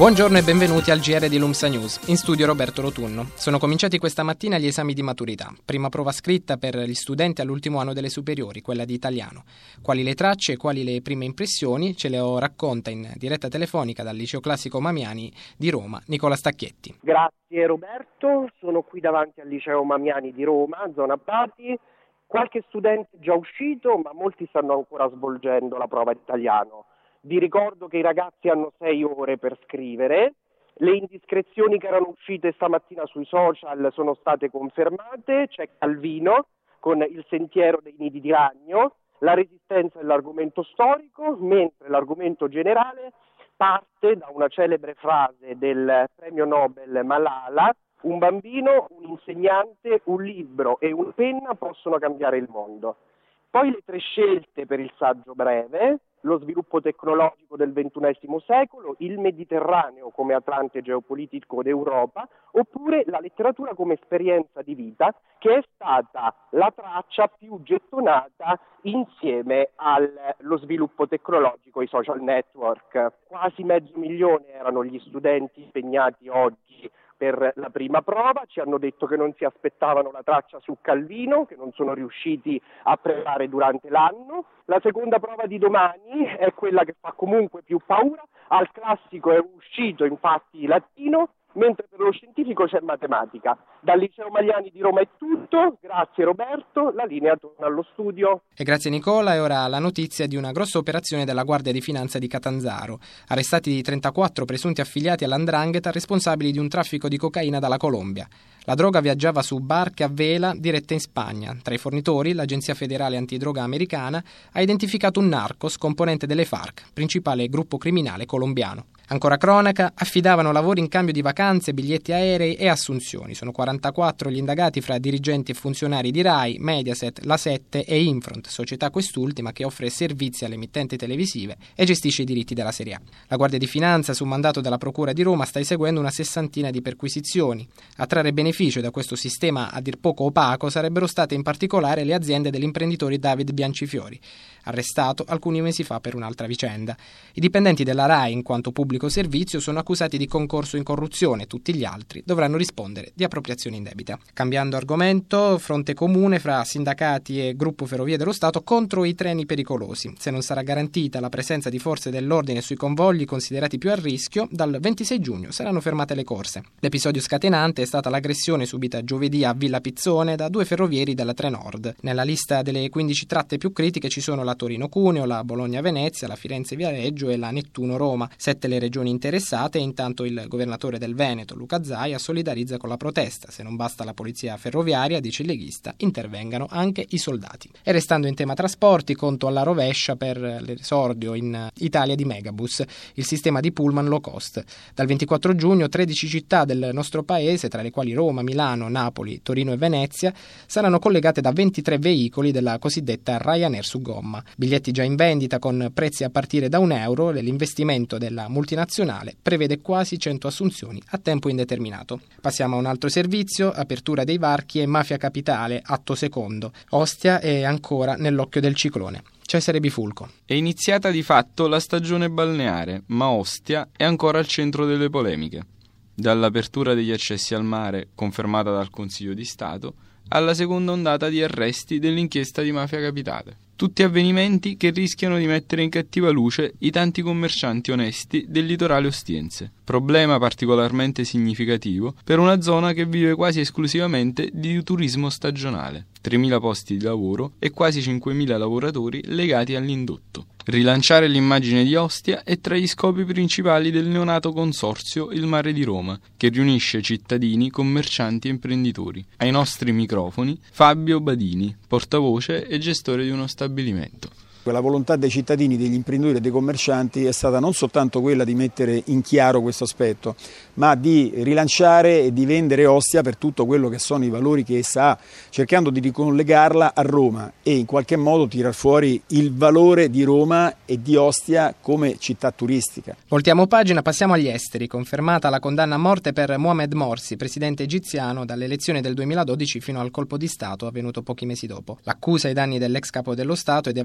Buongiorno e benvenuti al GR di Lumsa News. In studio Roberto Rotunno. Sono cominciati questa mattina gli esami di maturità. Prima prova scritta per gli studenti all'ultimo anno delle superiori, quella di italiano. Quali le tracce e quali le prime impressioni ce le racconta in diretta telefonica dal Liceo Classico Mamiani di Roma Nicola Stacchetti. Grazie Roberto, sono qui davanti al Liceo Mamiani di Roma, zona Bati. Qualche studente è già uscito, ma molti stanno ancora svolgendo la prova di italiano. Vi ricordo che i ragazzi hanno 6 ore per scrivere, le indiscrezioni che erano uscite stamattina sui social sono state confermate, c'è Calvino con il sentiero dei nidi di ragno, la resistenza è l'argomento storico, mentre l'argomento generale parte da una celebre frase del premio Nobel Malala: un bambino, un insegnante, un libro e una penna possono cambiare il mondo. Poi le 3 scelte per il saggio breve: lo sviluppo tecnologico del XXI secolo, il Mediterraneo come atlante geopolitico d'Europa, oppure la letteratura come esperienza di vita, che è stata la traccia più gettonata insieme allo sviluppo tecnologico e ai social network. Quasi 500.000 erano gli studenti impegnati oggi per la prima prova, ci hanno detto che non si aspettavano la traccia su Calvino, che non sono riusciti a preparare durante l'anno. La seconda prova di domani è quella che fa comunque più paura, al classico è uscito infatti latino, mentre per lo scientifico c'è matematica. Dal Liceo Mamiani di Roma è tutto, grazie Roberto, la linea torna allo studio. E grazie Nicola, e ora la notizia di una grossa operazione della Guardia di Finanza di Catanzaro. Arrestati 34 presunti affiliati all''ndrangheta responsabili di un traffico di cocaina dalla Colombia. La droga viaggiava su barche a vela dirette in Spagna. Tra i fornitori, l'Agenzia Federale Antidroga Americana ha identificato un narcos componente delle FARC, principale gruppo criminale colombiano. Ancora cronaca, affidavano lavori in cambio di vacanze, biglietti aerei e assunzioni. Sono 44 gli indagati fra dirigenti e funzionari di Rai, Mediaset, La 7 e Infront, società quest'ultima che offre servizi alle emittenti televisive e gestisce i diritti della Serie A. La Guardia di Finanza, su mandato della Procura di Roma, sta eseguendo una 60ina di perquisizioni. A trarre beneficio da questo sistema a dir poco opaco sarebbero state in particolare le aziende dell'imprenditore David Biancifiori, arrestato alcuni mesi fa per un'altra vicenda. I dipendenti della Rai, in quanto pubblico servizio, sono accusati di concorso in corruzione. Tutti gli altri dovranno rispondere di appropriazione indebita. Cambiando argomento, fronte comune fra sindacati e gruppo Ferrovie dello Stato contro i treni pericolosi. Se non sarà garantita la presenza di forze dell'ordine sui convogli considerati più a rischio, dal 26 giugno saranno fermate le corse. L'episodio scatenante è stata l'aggressione subita giovedì a Villa Pizzone da 2 ferrovieri della Trenord. Nella lista delle 15 tratte più critiche ci sono la Torino-Cuneo, la Bologna-Venezia, la Firenze-Viareggio e la Nettuno-Roma. 7 le regioni interessate, e intanto il governatore del Veneto, Luca Zaia, solidarizza con la protesta. Se non basta la polizia ferroviaria, dice il leghista, intervengano anche i soldati. E restando in tema trasporti, conto alla rovescia per l'esordio in Italia di Megabus, il sistema di pullman low cost. Dal 24 giugno 13 città del nostro paese, tra le quali Roma, Milano, Napoli, Torino e Venezia, saranno collegate da 23 veicoli della cosiddetta Ryanair su gomma. Biglietti già in vendita con prezzi a partire da €1. L'investimento della multinazionale prevede quasi 100 assunzioni a tempo indeterminato. Passiamo a un altro servizio: apertura dei varchi e Mafia Capitale, atto secondo. Ostia è ancora nell'occhio del ciclone. Cesare Bifulco. È iniziata di fatto la stagione balneare, ma Ostia è ancora al centro delle polemiche. Dall'apertura degli accessi al mare, confermata dal Consiglio di Stato, alla seconda ondata di arresti dell'inchiesta di Mafia Capitale. Tutti avvenimenti che rischiano di mettere in cattiva luce i tanti commercianti onesti del litorale ostiense. Problema particolarmente significativo per una zona che vive quasi esclusivamente di turismo stagionale. 3.000 posti di lavoro e quasi 5.000 lavoratori legati all'indotto. Rilanciare l'immagine di Ostia è tra gli scopi principali del neonato consorzio Il Mare di Roma, che riunisce cittadini, commercianti e imprenditori. Ai nostri microfoni Fabio Badini, portavoce e gestore di uno stabilimento. La volontà dei cittadini, degli imprenditori e dei commercianti è stata non soltanto quella di mettere in chiaro questo aspetto, ma di rilanciare e di vendere Ostia per tutto quello che sono i valori che essa ha, cercando di ricollegarla a Roma e in qualche modo tirar fuori il valore di Roma e di Ostia come città turistica. Voltiamo pagina, passiamo agli esteri. Confermata la condanna a morte per Mohamed Morsi, presidente egiziano, dalle elezioni del 2012 fino al colpo di Stato avvenuto pochi mesi dopo. L'accusa ai danni dell'ex capo dello Stato è di aver partecipato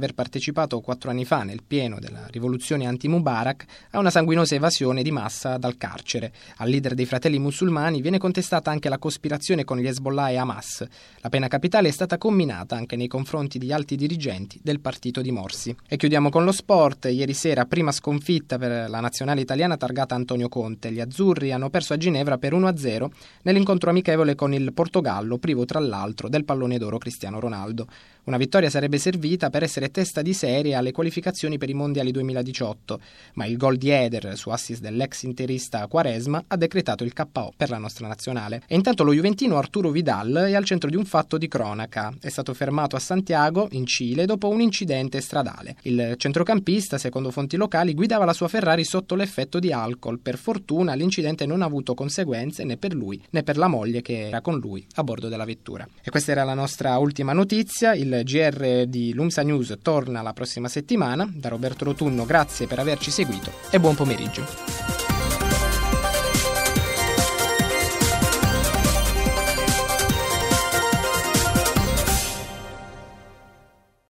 partecipato 4 anni fa, nel pieno della rivoluzione anti-Mubarak, a una sanguinosa evasione di massa dal carcere. Al leader dei Fratelli Musulmani viene contestata anche la cospirazione con gli Hezbollah e Hamas. La pena capitale è stata comminata anche nei confronti di alti dirigenti del partito di Morsi. E chiudiamo con lo sport. Ieri sera, prima sconfitta per la nazionale italiana targata Antonio Conte. Gli azzurri hanno perso a Ginevra per 1-0 nell'incontro amichevole con il Portogallo, privo tra l'altro del pallone d'oro Cristiano Ronaldo. Una vittoria sarebbe servita per essere testa di serie alle qualificazioni per i mondiali 2018, ma il gol di Eder su assist dell'ex interista Quaresma ha decretato il KO per la nostra nazionale. E intanto lo juventino Arturo Vidal è al centro di un fatto di cronaca. È stato fermato a Santiago, in Cile, dopo un incidente stradale. Il centrocampista, secondo fonti locali, guidava la sua Ferrari sotto l'effetto di alcol. Per fortuna l'incidente non ha avuto conseguenze né per lui né per la moglie che era con lui a bordo della vettura. E questa era la nostra ultima notizia. Il GR di Lumsa News torna la prossima settimana. Da Roberto Rotunno grazie per averci seguito e buon pomeriggio.